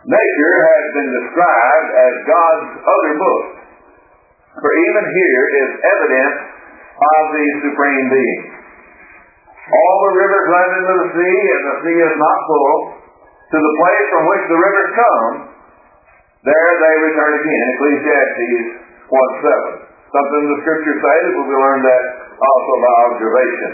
Nature has been described as God's other book, for even here is evidence of the Supreme Being. All the rivers run into the sea, and the sea is not full. To the place from which the rivers come, there they return again. Ecclesiastes 1:7. Something the Scriptures say that we learn that also by observation.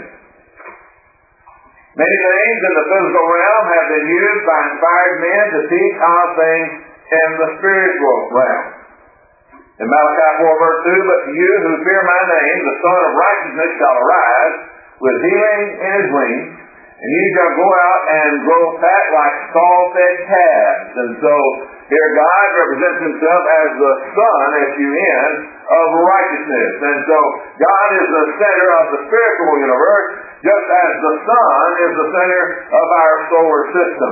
Many things in the physical realm have been used by inspired men to teach us things in the spiritual realm. In Malachi 4 verse 2, but you who fear my name, the Son of Righteousness shall arise with healing in his wings, and ye shall go out and grow fat like stall-fed calves. And so here God represents himself as the Son, S-U-N, of righteousness. And so God is the center of the spiritual universe, just as the Sun is the center of our solar system.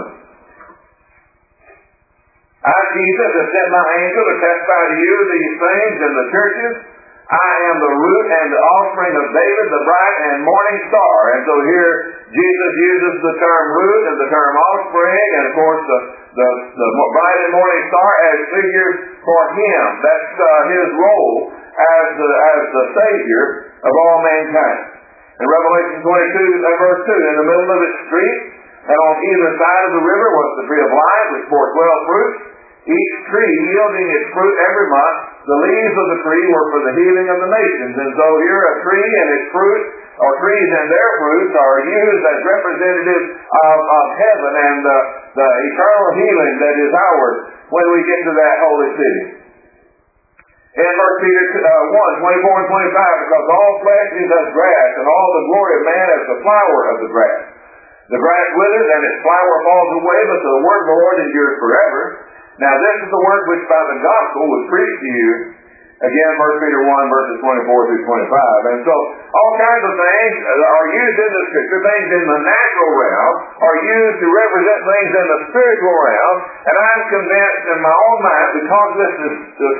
I, Jesus, have sent my angel to testify to you these things in the churches. I am the root and the offspring of David, the bright and morning star. And so here Jesus uses the term root and the term offspring, and of course the bright and morning star as figures for him. That's his role as the Savior of all mankind. In Revelation 22 verse 2, in the middle of its street, and on either side of the river was the tree of life, which bore 12 fruits, each tree yielding its fruit every month. The leaves of the tree were for the healing of the nations. And so here a tree and its fruit, or trees and their fruits, are used as representatives of heaven and the eternal healing that is ours when we get to that holy city. In 1 Peter 1, 24 and 25, because all flesh is as grass, and all the glory of man as the flower of the grass. The grass withers, and its flower falls away, but the word of the Lord endures forever. Now this is the word which by the gospel was preached to you. Again, 1 Peter 1, verses 24 through 25. And so, all kinds of things are used in the Scripture. Things in the natural realm are used to represent things in the spiritual realm. And I'm convinced in my own mind, because this is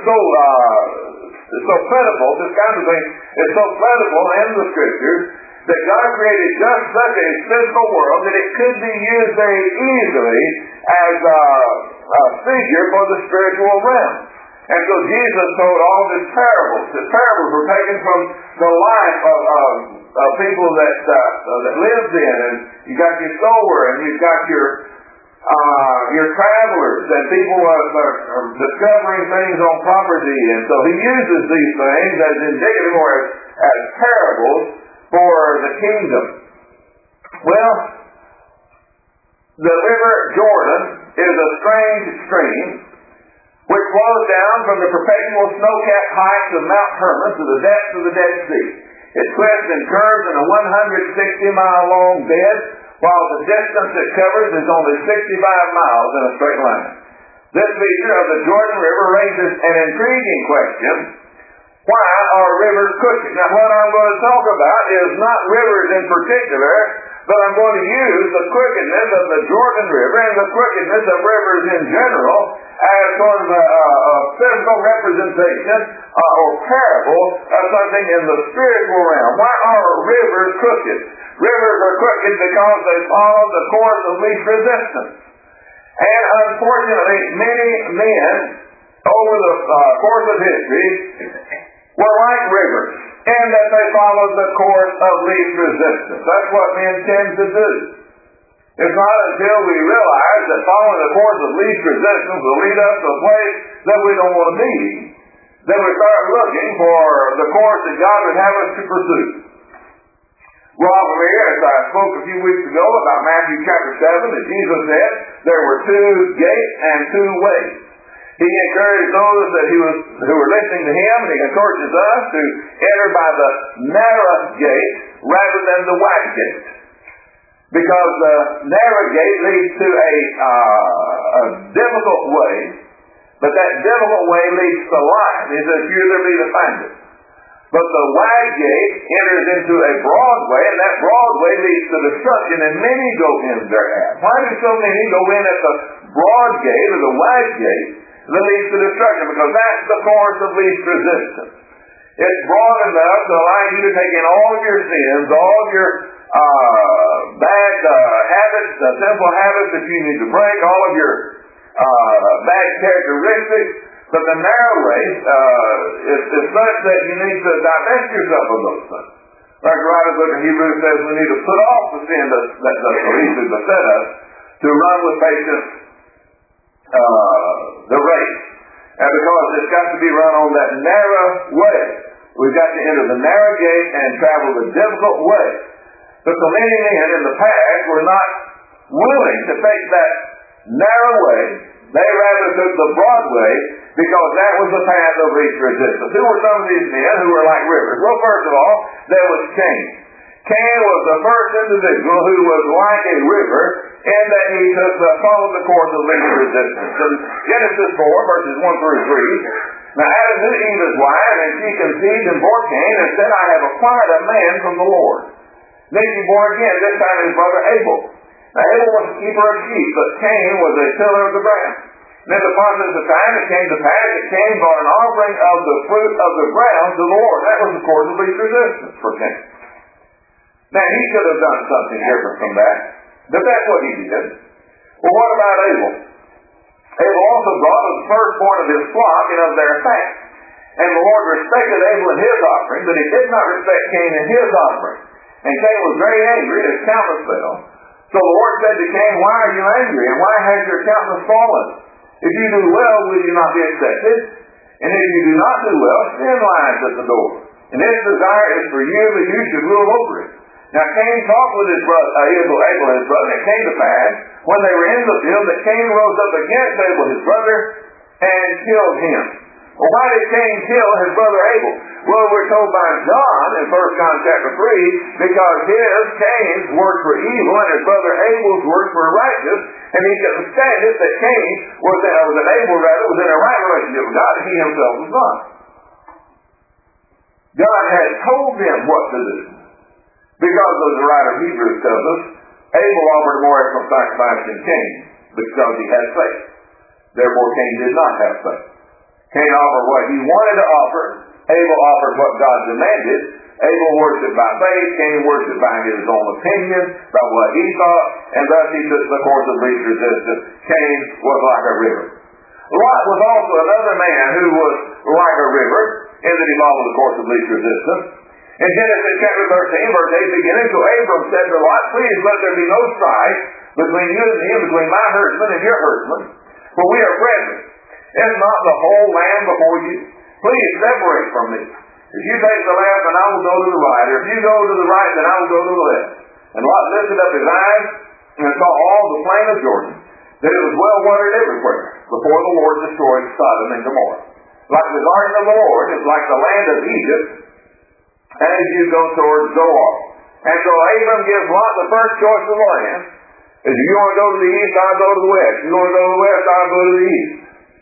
so plentiful, this kind of thing is so plentiful in the Scriptures, that God created just such a physical world that it could be used very easily as a figure for the spiritual realm. And so Jesus told all of his parables. His parables were taken from the life of people that lived in. And you got your sower, and you've got your travelers, and people are discovering things on property. And so he uses these things as indicative or as parables for the kingdom. Well, the river Jordan is a strange stream which flows down from the perpetual snow-capped heights of Mount Hermon to the depths of the Dead Sea. It twists and curves in a 160-mile-long bed, while the distance it covers is only 65 miles in a straight line. This feature of the Jordan River raises an intriguing question. Why are rivers crooked? Now, what I'm going to talk about is not rivers in particular, but I'm going to use the crookedness of the Jordan River and the crookedness of rivers in general as sort of a physical representation or parable of something in the spiritual realm. Why are rivers crooked? Rivers are crooked because they follow the course of least resistance. And unfortunately, many men over the course of history were like rivers, in that they followed the course of least resistance. That's what men tend to do. It's not until we realize that following the course of least resistance will lead us to a place that we don't want to be, then we start looking for the course that God would have us to pursue. Rob here, as I spoke a few weeks ago about Matthew chapter 7, that Jesus said there were two gates and two ways. He encouraged those who were listening to him, and he encourages us to enter by the narrow gate rather than the wide gate. Because the narrow gate leads to a difficult way, but that difficult way leads to life. It's a few there be to find it. But the wide gate enters into a broad way, and that broad way leads to destruction, and many go in thereat. Why do so many go in at the broad gate or the wide gate that leads to destruction? Because that's the course of least resistance. It's broad enough to allow you to take in all of your sins, all of your bad habits, simple habits that you need to break, all of your bad characteristics, but the narrow way is such that you need to divest yourself of those things. Like the writer of the book of Hebrews says, we need to put off the sin that easily beset us, to run with patience the race. And because it's got to be run on that narrow way, we've got to enter the narrow gate and travel the difficult way. But so many men in the past were not willing to take that narrow way. They rather took the broad way because that was the path of least resistance. Who were some of these men who were like rivers? Well, first of all, there was Cain. Cain was the first individual who was like a river in that he followed the course of least resistance. So Genesis 4, verses 1 through 3. Now Adam knew Eve his wife, and she conceived and bore Cain, and said, I have acquired a man from the Lord. Then she bore again, this time his brother Abel. Now Abel was a keeper of sheep, but Cain was a tiller of the ground. Then the process of time, it came to pass that Cain brought an offering of the fruit of the ground to the Lord. That was the course of least resistance for Cain. Now he could have done something different from that, but that's what he did. Well, what about Abel? Abel also brought the firstborn of his flock and of their fat. And the Lord respected Abel in his offering, but he did not respect Cain in his offering. And Cain was very angry, and his countenance fell. So the Lord said to Cain, why are you angry, and why has your countenance fallen? If you do well, will you not be accepted? And if you do not do well, sin lies at the door. And his desire is for you that you should rule over it. Now Cain talked with his brother, Abel his brother, and it came to pass, when they were in the field, that Cain rose up against Abel his brother, and killed him. Well, why did Cain kill his brother Abel? Well, we're told by John in 1 John chapter 3, because Cain's works were evil, and his brother Abel's works were righteous, and he could stand it that Cain was in a right relationship with God, and he himself was not. God had told him what to do. Because as the writer of Hebrews tells us, Abel offered more excellent sacrifice than Cain, because he had faith. Therefore Cain did not have faith. Cain offered what he wanted to offer. Abel offered what God demanded. Abel worshipped by faith. Cain worshipped by his own opinion, by what he thought, and thus he took the course of least resistance. Cain was like a river. Lot was also another man who was like a river, in that he followed the course of least resistance. In Genesis chapter 13, verse 8 beginning, so Abram said to Lot, please let there be no strife between you and me, and between my herdsmen and your herdsmen, for we are brethren. Is not the whole land before you? Please separate from me. If you take the left, then I will go to the right. Or if you go to the right, then I will go to the left. And Lot lifted up his eyes and saw all the plain of Jordan, that it was well watered everywhere, before the Lord destroyed Sodom and Gomorrah. Like the garden of the Lord is like the land of Egypt, as you go towards Zoar. And so Abram gives Lot the first choice of the land. If you want to go to the east, I'll go to the west. If you want to go to the west, I'll go to the east.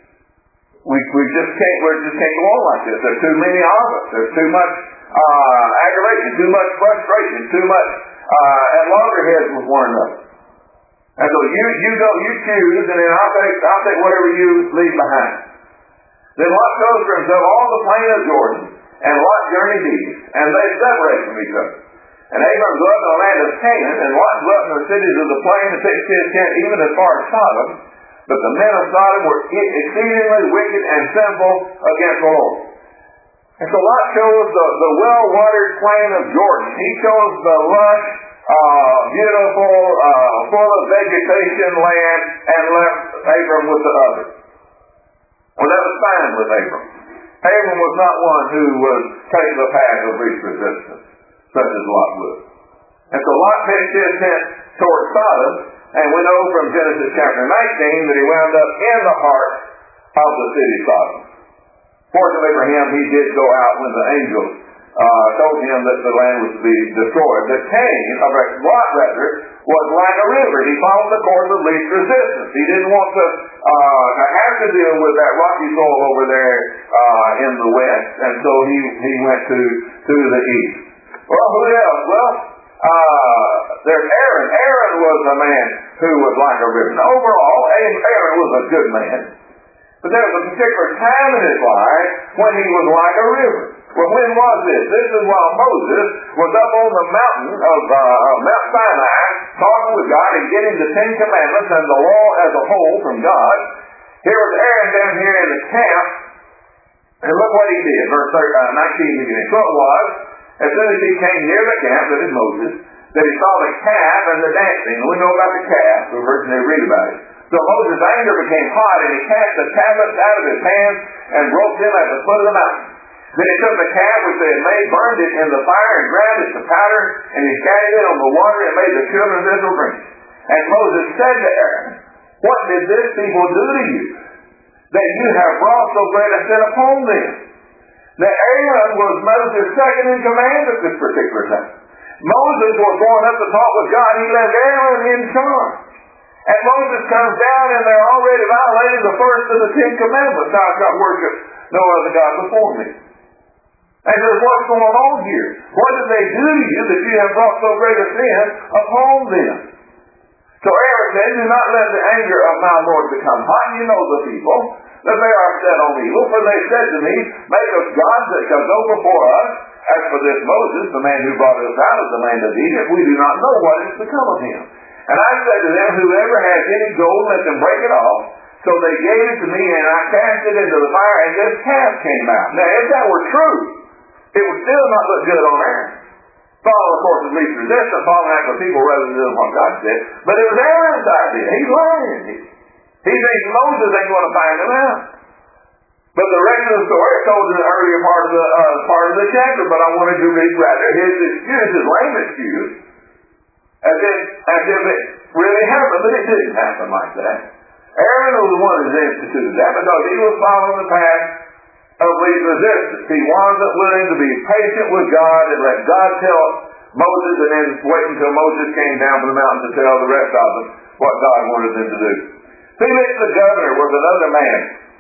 We just can't go on like this. There's too many of us. There's too much aggravation, too much frustration, too much at loggerheads with one another. And so you choose, and then I'll take whatever you leave behind. Then Lot chose for himself all the plain of Jordan, and Lot journeyed east, and they separated from each other. And Abram dwelt in the land of Canaan, and Lot dwelt in the cities of the plain, and pitched his tent even as far as Sodom. But the men of Sodom were exceedingly wicked and sinful against the Lord. And so Lot chose the well-watered plain of Jordan. He chose the lush, beautiful, full of vegetation land, and left Abram with the others. Well, that was fine with Abram. Abram was not one who was taking the path of least resistance, such as Lot would. And so Lot pitched his tent toward Sodom, and we know from Genesis chapter 19 that he wound up in the heart of the city Sodom. Fortunately for him, he did go out when the angels told him that the land was to be destroyed. But Lot was like a river. He followed the course of least resistance. He didn't want to have to deal with that rocky soil over there in the west, and so he went to the east. Well, who else? Well, there's Aaron. Aaron was a man who was like a river. Now, overall, Aaron was a good man. But there was a particular time in his life when he was like a river. Well, when was this? This is while Moses was up on the mountain of Mount Sinai, talking with God and getting the Ten Commandments and the law as a whole from God. Here was Aaron down here in the camp, and look what he did. Verse 19 beginning. So it was, as soon as he came near the camp, that is Moses, that he saw the calf and the dancing. We know about the calf, the verse they read about it. So Moses' anger became hot, and he cast the tablets out of his hand and broke them at the foot of the mountain. Then he took the calf which they had made, burned it in the fire, and ground it to powder, and he scattered it on the water, and made the children of Israel drink. And Moses said to Aaron, what did this people do to you, that you have brought so great a sin upon them? Now Aaron was Moses' second in command at this particular time. Moses was going up to talk with God. He left Aaron in charge. And Moses comes down, and they're already violating the first of the Ten Commandments. Thou shalt worship no other God before me. And says, what's going on here? What did they do to you that you have brought so great a sin upon them? So Aaron said, do not let the anger of my Lord become hot. You know the people, that they are set on evil. For they said to me, make us gods that shall go before us. As for this Moses, the man who brought us out of the land of Egypt, we do not know what is become of him. And I said to them, whoever has any gold, let them break it off. So they gave it to me, and I cast it into the fire, and this calf came out. Now, if that were true, it would still not look good on Aaron. Follow, of course, at least resistance, following after people rather than doing what God said. But it was Aaron's idea. He's lying. He thinks Moses ain't going to find him out. But the rest of the story is told in the earlier part of the chapter, but I wanted to read rather his excuse, his lame excuse, as if it really happened, but it didn't happen like that. Aaron was the one who instituted that because he was following the path of least resistance. He wasn't willing to be patient with God and let God tell Moses and then wait until Moses came down from the mountain to tell the rest of them what God wanted them to do. Felix the governor was another man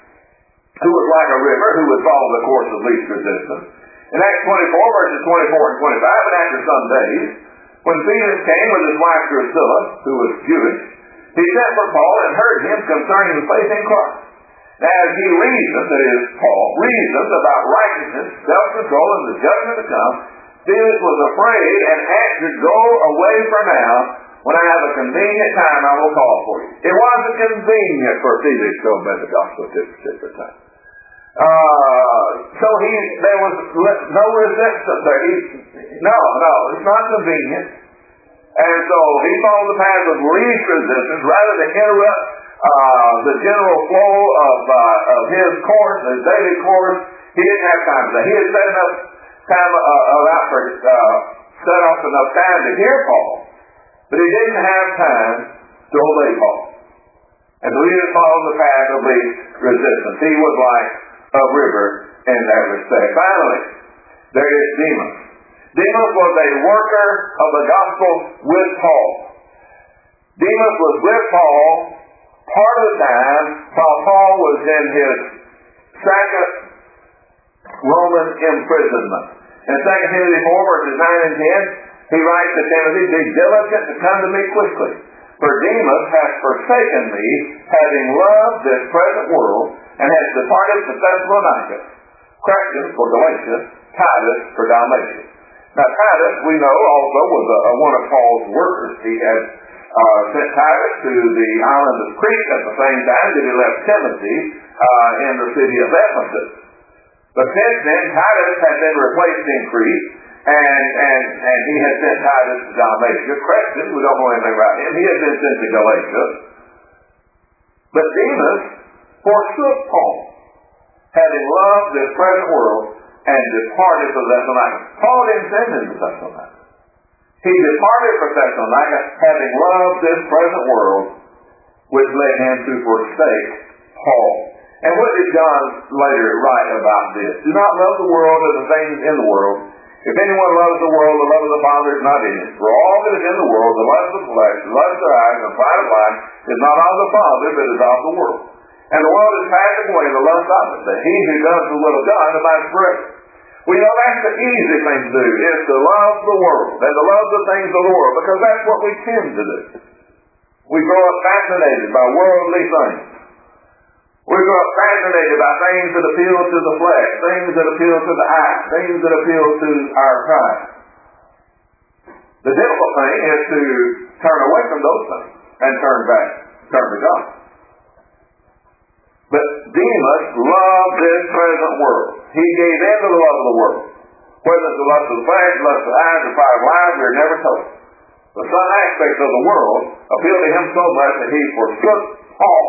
who was like a river, who would follow the course of least resistance. In Acts 24, verses 24 and 25, and after some days, when Felix came with his wife Drusilla, who was Jewish, he sent for Paul and heard him concerning the faith in Christ. Now as he reasoned, that is, Paul, reasoned about righteousness, self-control, and the judgment to come, Felix was afraid and answered, go away for now. When I have a convenient time, I will call for you. It wasn't convenient for Felix to obey the gospel at this particular time. So there was no resistance there. No, it's not convenient. And so he followed the path of least resistance rather than interrupt the general flow of his course, his daily course. He didn't have time for that. He had set enough time set off enough time to hear Paul, but he didn't have time to obey Paul. And so he didn't follow the path of least resistance. He was like a river in that respect. Finally, there is Demas. Demas was a worker of the gospel with Paul. Demas was with Paul part of the time while Paul was in his second Roman imprisonment. In 2 Timothy 4, verses 9 and 10, he writes to Timothy, be diligent to come to me quickly, for Demas has forsaken me, having loved this present world, and has departed to Thessalonica. Crescens for Galatia, Titus for Dalmatia. Now Titus, we know, also was one of Paul's workers. He had sent Titus to the island of Crete at the same time that he left Timothy in the city of Ephesus. But since then, Titus had been replaced in Crete, and he had sent Titus to Dalmatia. Crescens, we don't know anything about him. He had been sent to Galatia. But Demas forsook Paul, having loved this present world, and departed from Thessalonica. Paul didn't send him to Thessalonica. He departed from Thessalonica, having loved this present world, which led him to forsake Paul. And what did John later write about this? Do not love the world or the things in the world. If anyone loves the world, the love of the Father is not in it. For all that is in the world, the lust of the flesh, the lust of the eyes, and the pride of life, is not of the Father, but is of the world. And the world is passing away, and the lust of it, that he who does the will of God abides forever. We know that's the easy thing to do, is to love the world, and to love the things of the world, because that's what we tend to do. We grow up fascinated by worldly things. We grow up fascinated by things that appeal to the flesh, things that appeal to the eye, things that appeal to our pride. The difficult thing is to turn away from those things and turn to God. But Demas loved this present world. He gave in to the love of the world. Whether it's the lust of the flesh, lust of the eyes, or pride of life, we are never told. But some aspects of the world appealed to him so much that he forsook all.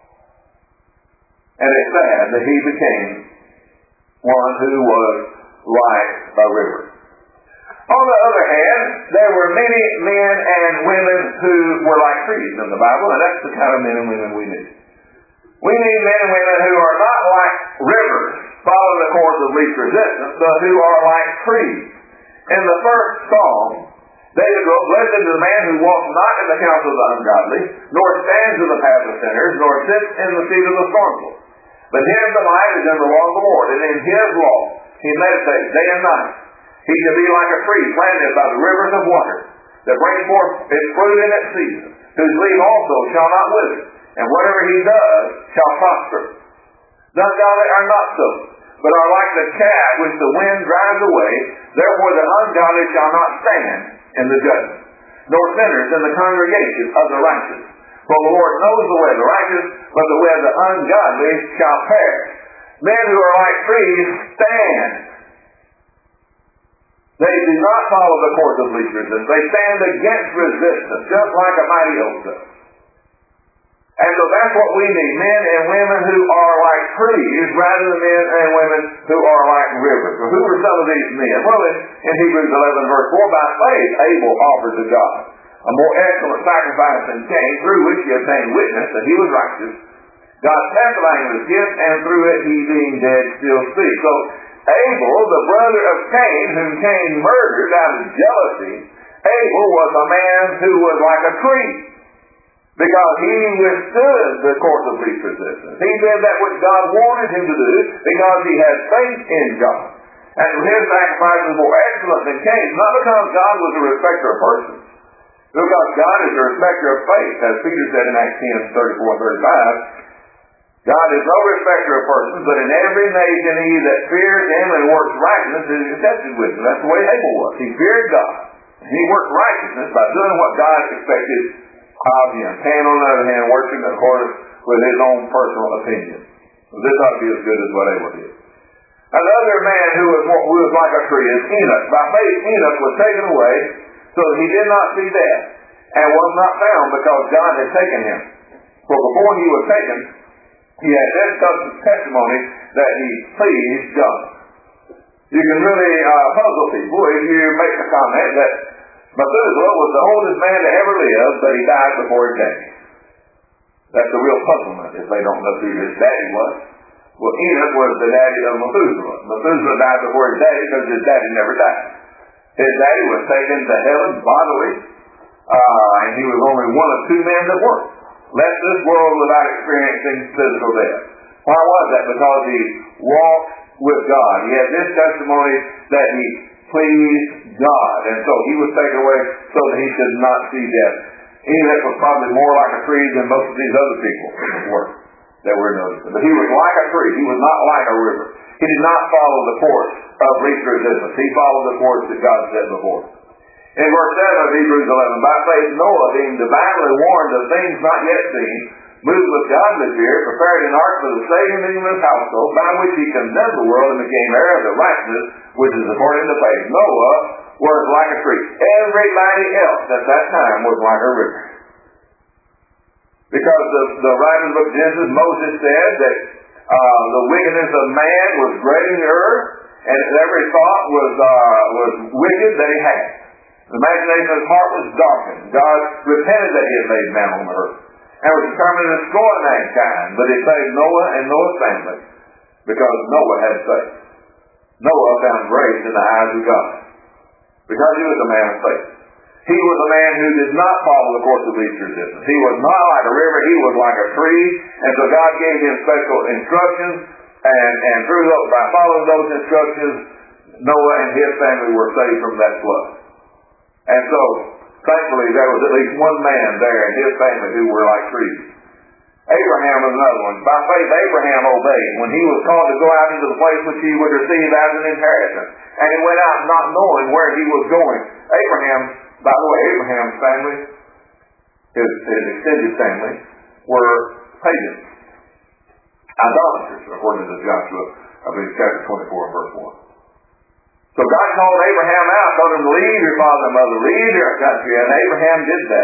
And it's sad that he became one who was like a river. On the other hand, there were many men and women who were like trees in the Bible, and that's the kind of men and women we need. We need men and women who are not like rivers, following the course of least resistance, but who are like trees. In the first psalm, David wrote, "Blessed is the man who walks not in the counsel of the ungodly, nor stands in the path of sinners, nor sits in the seat of the scornful. But his delight is in the law of the Lord, and in his law he meditates day and night. He shall be like a tree planted by the rivers of water, that brings forth its fruit in its season, whose leaf also shall not wither, and whatever he does shall prosper. The ungodly are not so, but are like the chaff which the wind drives away. Therefore the ungodly shall not stand in the judgment, nor sinners in the congregation of the righteous. For the Lord knows the way of the righteous, but the way of the ungodly shall perish." Men who are like trees stand. They do not follow the course of least resistance. They stand against resistance, just like a mighty oak does. And so that's what we need, men and women who are like trees rather than men and women who are like rivers. Well, who were some of these men? Well, in Hebrews 11 verse 4, by faith Abel offered to God a more excellent sacrifice than Cain, through which he obtained witness that he was righteous, God testifying of his gift, and through it he being dead still speaks. So Abel, the brother of Cain, whom Cain murdered out of jealousy, Abel was a man who was like a tree, because he withstood the course of least resistance. He did that which God wanted him to do because he had faith in God. And his sacrifice was more excellent than Cain's, not because God was a respecter of persons, but because God is a respecter of faith. As Peter said in Acts 10:34 and 35, God is no respecter of persons, but in every nation he that fears him and works righteousness is accepted with him. That's the way Abel was. He feared God. He worked righteousness by doing what God expected of him. Cain, on the other hand, working in accordance with his own personal opinion. This ought to be as good as what Abel did. Another man who was like a tree is Enoch. By faith, Enoch was taken away so that he did not see death, and was not found because God had taken him. For before he was taken, he had this testimony that he pleased God. You can really puzzle people if you make the comment that Methuselah was the oldest man to ever live, but he died before his daddy. That's a real puzzlement if they don't know who his daddy was. Well, Enoch was the daddy of Methuselah. Methuselah died before his daddy because his daddy never died. His daddy was taken to heaven bodily, and he was only one of two men that worked. Left this world without experiencing physical death. Why was that? Because he walked with God. He had this testimony that he pleased God, and so he was taken away so that he should not see death. Enoch was probably more like a tree than most of these other people were that we're noticing. But he was like a tree. He was not like a river. He did not follow the course of least resistance. He followed the course that God set before. In verse 7 of Hebrews 11, by faith Noah, being divinely warned of things not yet seen, moved with godly fear, prepared an ark for the saving of his household, by which he condemned the world and became heir of the righteousness, which is according to faith. Noah was like a tree. Everybody else at that time was like a river. Because the writer of the book of Genesis, Moses said that the wickedness of man was great in the earth, and every thought was wicked that he had. The imagination of his heart was darkened. God repented that he had made man on the earth, and was determined to destroy mankind. But he saved Noah and Noah's family, because Noah had faith. Noah found grace in the eyes of God, because he was a man of faith. He was a man who did not follow the course of least resistance. He was not like a river, he was like a tree, and so God gave him special instructions, and by following those instructions, Noah and his family were saved from that flood. And so, thankfully, there was at least one man there in his family who were like trees. Abraham was another one. By faith, Abraham obeyed when he was called to go out into the place which he would receive as an inheritance. And he went out not knowing where he was going. Abraham, by the way, Abraham's family, his extended family, were pagans, idolaters, according to Joshua, I believe, chapter 24 and verse 1. So God called Abraham out, told him to leave your father and mother, leave your country, and Abraham did that.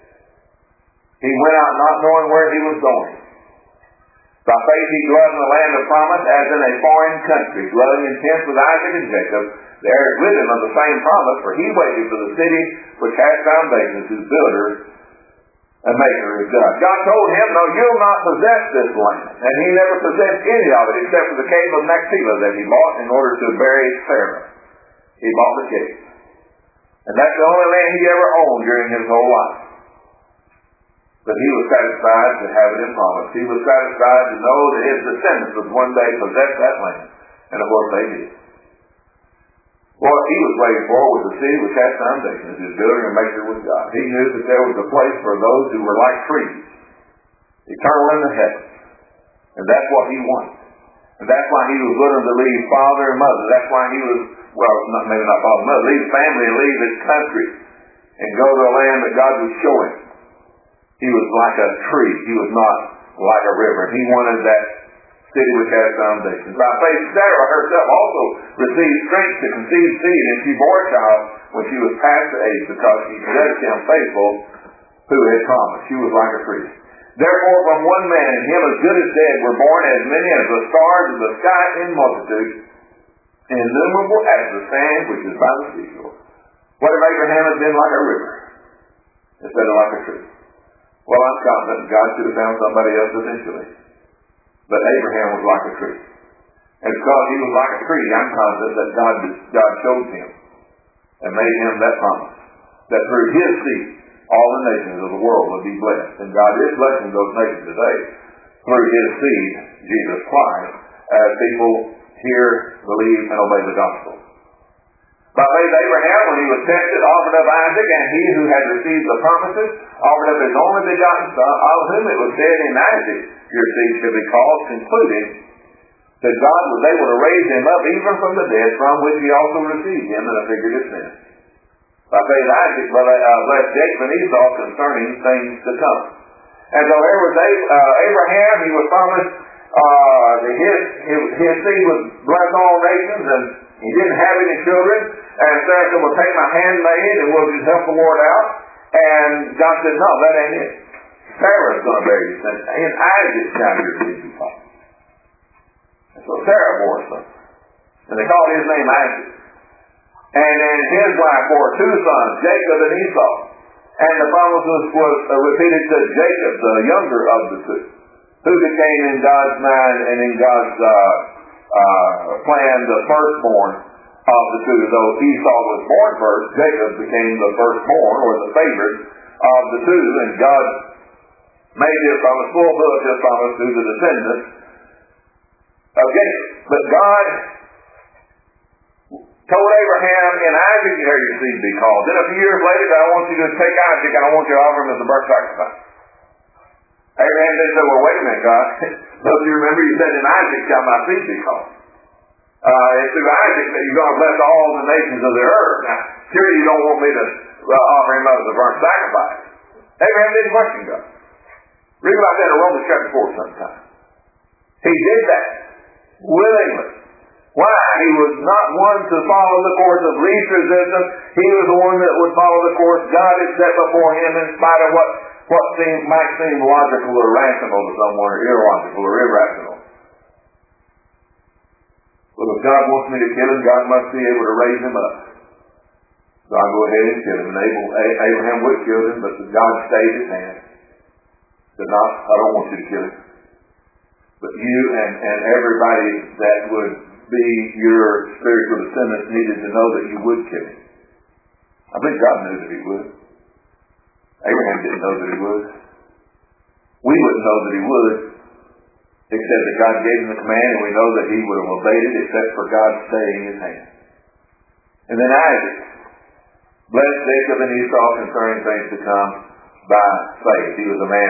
He went out not knowing where he was going. By faith he dwelt in the land of promise as in a foreign country, dwelling in tents with Isaac and Jacob, the heirs with him of the same promise, for he waited for the city which has foundations, whose builder and maker is God. God told him, no, you'll not possess this land. And he never possessed any of it except for the cave of Machpelah that he bought in order to bury Sarah. He bought the cave. And that's the only land he ever owned during his whole life. But he was satisfied to have it in promise. He was satisfied to know that his descendants would one day possess that land. And of course they did. What he was waiting for was the city which had foundations, his builder and maker was God. He knew that there was a place for those who were like trees, eternal in the heavens. And that's what he wanted. And that's why he was willing to leave father and mother. That's why he was, well, maybe not father and mother, leave family and leave his country and go to a land that God would show him. He was like a tree. He was not like a river. He wanted that city which has foundations. By faith, Sarah herself also received strength to conceive seed, and she bore a child when she was past the age, because she judged him faithful who had promised. She was like a tree. Therefore, from one man, and him as good as dead, were born as many as the stars of the sky in multitude, innumerable as the sand which is by the seashore. What if Abraham had been like a river instead of like a tree? Well, I'm confident God should have found somebody else eventually. But Abraham was like a tree. And because he was like a tree, I'm confident that God chose him and made him that promise, that through his seed, all the nations of the world would be blessed. And God is blessing those nations today through his seed, Jesus Christ, as people hear, believe, and obey the gospel. By faith, Abraham, when he was tested, offered up Isaac, and he who had received the promises offered up his only begotten son, of whom it was said in Isaac, your seed shall be called, concluding that God was able to raise him up even from the dead, from which he also received him in a figurative sense. By faith, Isaac blessed Jacob and Esau concerning things to come. And so here was Abraham. He was promised that his seed would bless all nations, and he didn't have any children. And Sarah said, well, take my handmaid and we'll just help the Lord out. And God said, no, that ain't it. Sarah's going to bear you son. And Isaac shall your seed be called. And so Sarah bore a son. And they called his name Isaac. And then his wife bore two sons, Jacob and Esau. And the promise was repeated to Jacob, the younger of the two, who became in God's mind and in God's plan the firstborn of the two. Though Esau was born first, Jacob became the firstborn, or the favorite, of the two. And God made his promise, fulfilled his promise through the descendants of Jacob. But God told Abraham, in Isaac shall your seed be called. Then a few years later, I want you to take Isaac and I want you to offer him as a burnt sacrifice. Abraham didn't say, well, wait a minute, God. Don't you remember you said in Isaac shall my seed be called? It's through Isaac that you're going to bless all the nations of the earth. Now, surely you don't want me to offer him as a burnt sacrifice. Abraham didn't question God. Read about that in Romans chapter 4 sometime. He did that willingly. Why? He was not one to follow the course of least resistance. He was the one that would follow the course God had set before him, in spite of what might seem logical or rational to someone, or illogical or irrational. But if God wants me to kill him, God must be able to raise him up. So I'll go ahead and kill him. And Abraham would kill him, but God stayed his hand. Said, no, I don't want you to kill him. But you and everybody that would be your spiritual descendants needed to know that you would kill him. I think God knew that he would. Abraham didn't know that he would. We wouldn't know that he would, except that God gave him the command, and we know that he would have obeyed it, except for God staying his hand. And then Isaac blessed Jacob and Esau concerning things to come by faith. He was a man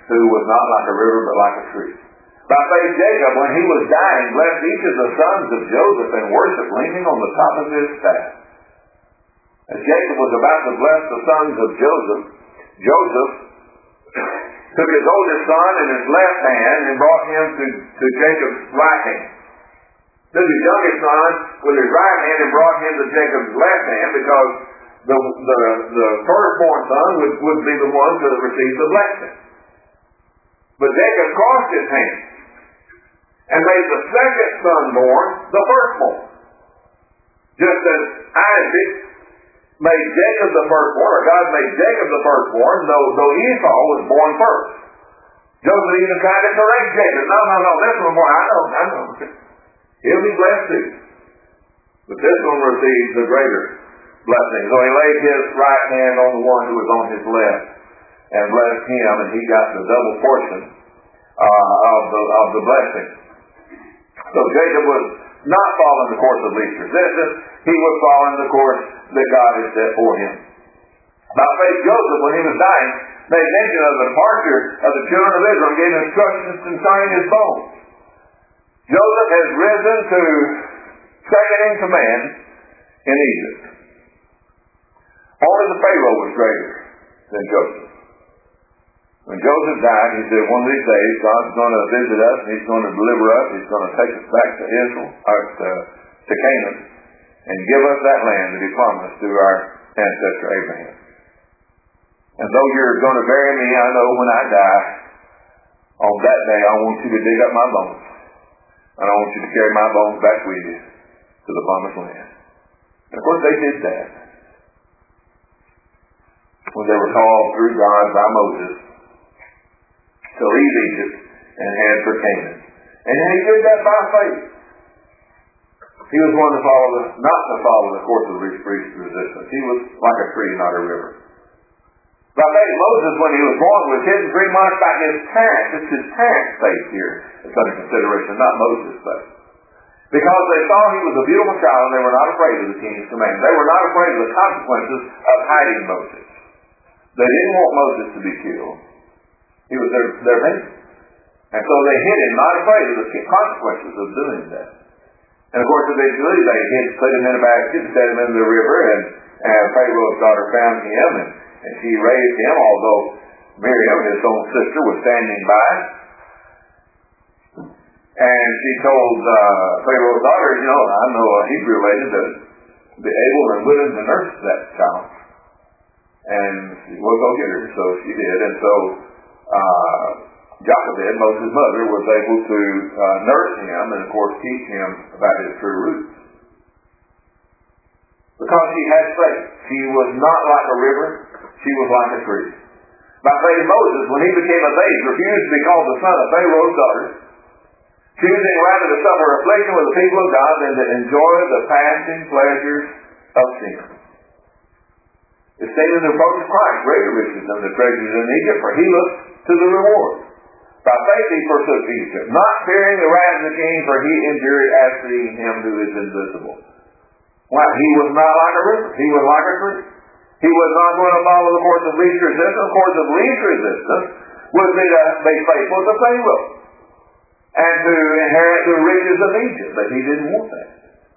who was not like a river but like a tree. By faith, Jacob, when he was dying, blessed each of the sons of Joseph and worshiped, leaning on the top of his staff. As Jacob was about to bless the sons of Joseph, Joseph took his oldest son in his left hand and brought him to Jacob's right hand. Took his youngest son with his right hand and brought him to Jacob's left hand, because the firstborn son would be the one to receive the blessing. But Jacob crossed his hands and made the second son born the firstborn. Just as Isaac made Jacob the firstborn, or God made Jacob the firstborn, though Esau was born first. Joseph even tried to correct Jacob. No, this one more. I know. He'll be blessed too. But this one receives the greater blessing. So he laid his right hand on the one who was on his left and blessed him, and he got the double portion of the blessing. So Jacob was not following the course of least resistance. He was following the course that God had set for him. By faith, Joseph, when he was dying, made mention of the departure of the children of Israel and gave instructions concerning his bones. Joseph has risen to second in command in Egypt. Only the Pharaoh was greater than Joseph. When Joseph died, he said, one of these days, God's going to visit us, and he's going to deliver us, he's going to take us back to Israel, or to Canaan, and give us that land that he promised through our ancestor Abraham. And though you're going to bury me, I know when I die, on that day, I want you to dig up my bones. And I want you to carry my bones back with you to the promised land. And of course, they did that. When they were called through God by Moses to leave Egypt and head for Canaan. And he did that by faith. He was one not to follow the course of least resistance. He was like a tree, not a river. By faith, Moses, when he was born, was hidden 3 months by his parents. It's his parents' faith here that's under consideration, not Moses' faith. Because they saw he was a beautiful child, and they were not afraid of the king's command. They were not afraid of the consequences of hiding Moses. They didn't want Moses to be killed. He was their baby. And so they hid him, not afraid of the consequences of doing that. And of course, eventually they put him in a basket and set him in the river, and Pharaoh's daughter found him, and she raised him, although Miriam, his own sister, was standing by. And she told Pharaoh's daughter, I know a Hebrew lady that would be able and willing to nurse that child. And we'll go get her. So she did. And so Jochebed, Moses' mother, was able to nurse him and, of course, teach him about his true roots. Because she had faith. She was not like a river. She was like a tree. By faith, Moses, when he became of age, refused to be called the son of Pharaoh's daughter, choosing rather to suffer affliction with the people of God than to enjoy the passing pleasures of sin. It stated in the approach of Christ, greater riches than the treasures in Egypt, for he looked to the reward. By faith he forsook Egypt, not fearing the wrath of the king, for he endured as seeing him who is invisible. Wow, he was not like a river. He was like a tree. He was not going to follow the course of least resistance. The course of least resistance would be to be faithful to Pharaoh and to inherit the riches of Egypt, but he didn't want that.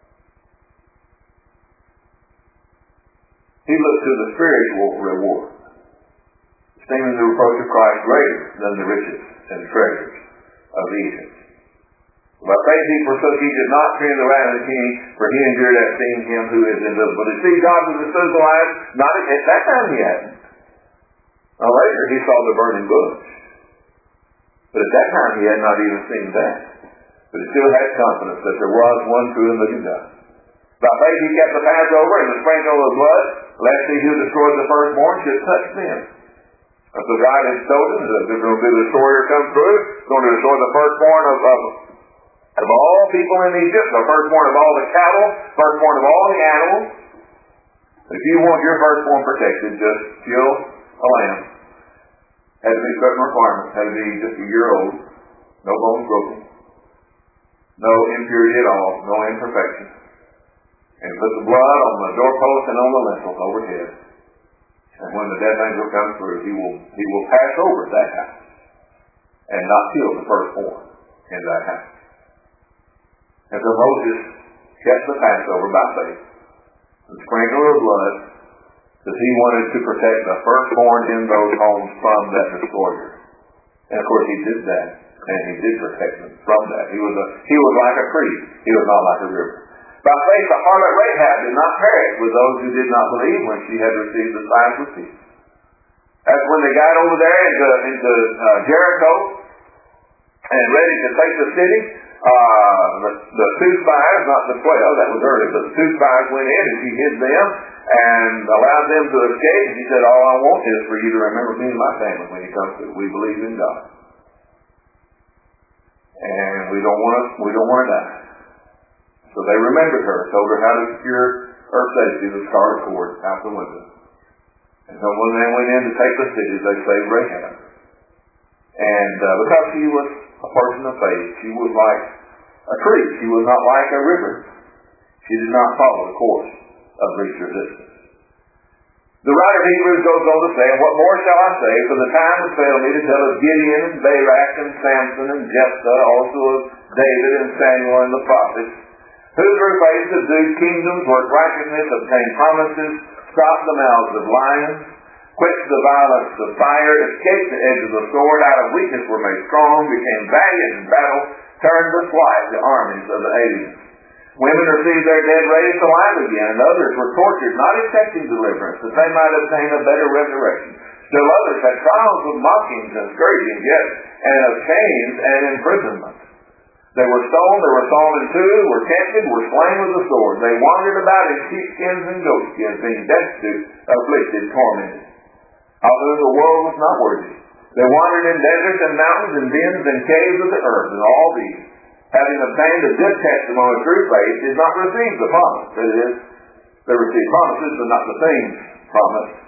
He looked to the spiritual reward, esteeming the reproach of Christ greater than the riches and treasures of Egypt. By faith he forsook Egypt, not fearing the wrath of the king, for he endured as seeing him who is invisible. To see God with his physical eyes, not at that time he hadn't. Now later he saw the burning bush. But at that time he had not even seen that. But he still had confidence that there was one true and living God. By faith he kept the Passover and the sprinkling of blood, lest he who destroyed the firstborn should touch them. And so God has told him that there's going to be the destroyer come through, going to destroy the firstborn of all people in Egypt, the firstborn of all the cattle, firstborn of all the animals. If you want your firstborn protected, just kill a lamb. Has to be certain requirements. Has to be just a year old. No bones broken. No impurity at all. No imperfection. And put the blood on the doorpost and on the lintels overhead. And when the death angel comes through, he will pass over that house. and not kill the firstborn in that house. And so Moses kept the Passover by faith, the sprinkle of blood, because he wanted to protect the firstborn in those homes from that destroyer. And of course he did that, and he did protect them from that. He was like a priest. He was not like a river. By faith, the harlot Rahab did not perish with those who did not believe when she had received the signs of peace. That's when they got over there into Jericho and ready to take the city. The two spies, not the 12, that was early, but the two spies went in and she hid them and allowed them to escape. And she said, all I want is for you to remember me and my family when you come to it. We believe in God. And we don't want to die. So they remembered her, told her how to secure her safety, the scarlet cord out the window. And so when they went in to take the city, they saved Rahab. And because she was a person of faith, she was like a tree. She was not like a river. She did not follow the course of least resistance. The writer of Hebrews goes on to say, what more shall I say? For the time has failed me to tell of Gideon and Barak and Samson and Jephthah, also of David and Samuel and the prophets, who through faith subdued kingdoms, worked righteousness, obtained promises, stopped the mouths of lions, quenched the violence of fire, escaped the edge of the sword, out of weakness were made strong, became valiant in battle, turned to flight the armies of the aliens. Women received their dead raised to life again, and others were tortured, not accepting deliverance, that they might obtain a better resurrection. Still others had trials of mockings and scourgings, yet, and of chains and imprisonment. They were stoned, they were sawn in two, were tempted, were slain with the sword. They wandered about in sheepskins and goatskins, being destitute, afflicted, tormented, of whom the world was not worthy. They wandered in deserts and mountains and dens and caves of the earth, and all these, having obtained a good testimony of true faith, did not receive the promise. That is, they received promises, but not the things promised.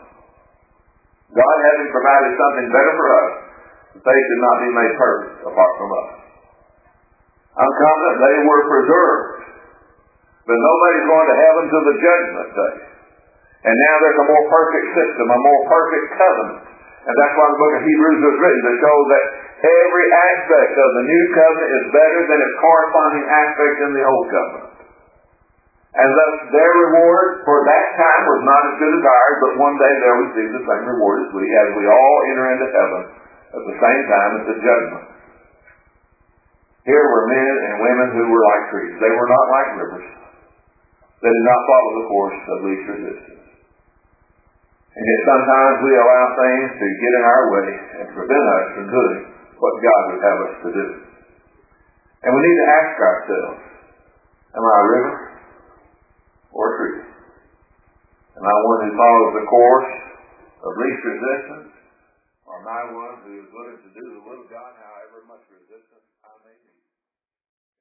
God having provided something better for us, the faith could not be made perfect apart from us. I'm confident they were preserved, but nobody's going to heaven till the judgment day. And now there's a more perfect system, a more perfect covenant. And that's why the book of Hebrews was written, to show that every aspect of the new covenant is better than its corresponding aspect in the old covenant. And thus their reward for that time was not as good as ours, but one day they'll receive the same reward as we all enter into heaven at the same time as the judgment. Here were men and women who were like trees. They were not like rivers. They did not follow the course of least resistance. And yet sometimes we allow things to get in our way and prevent us from doing what God would have us to do. And we need to ask ourselves, am I a river or a tree? Am I one who follows the course of least resistance? Or am I one who is willing to do the will of God, however much resistance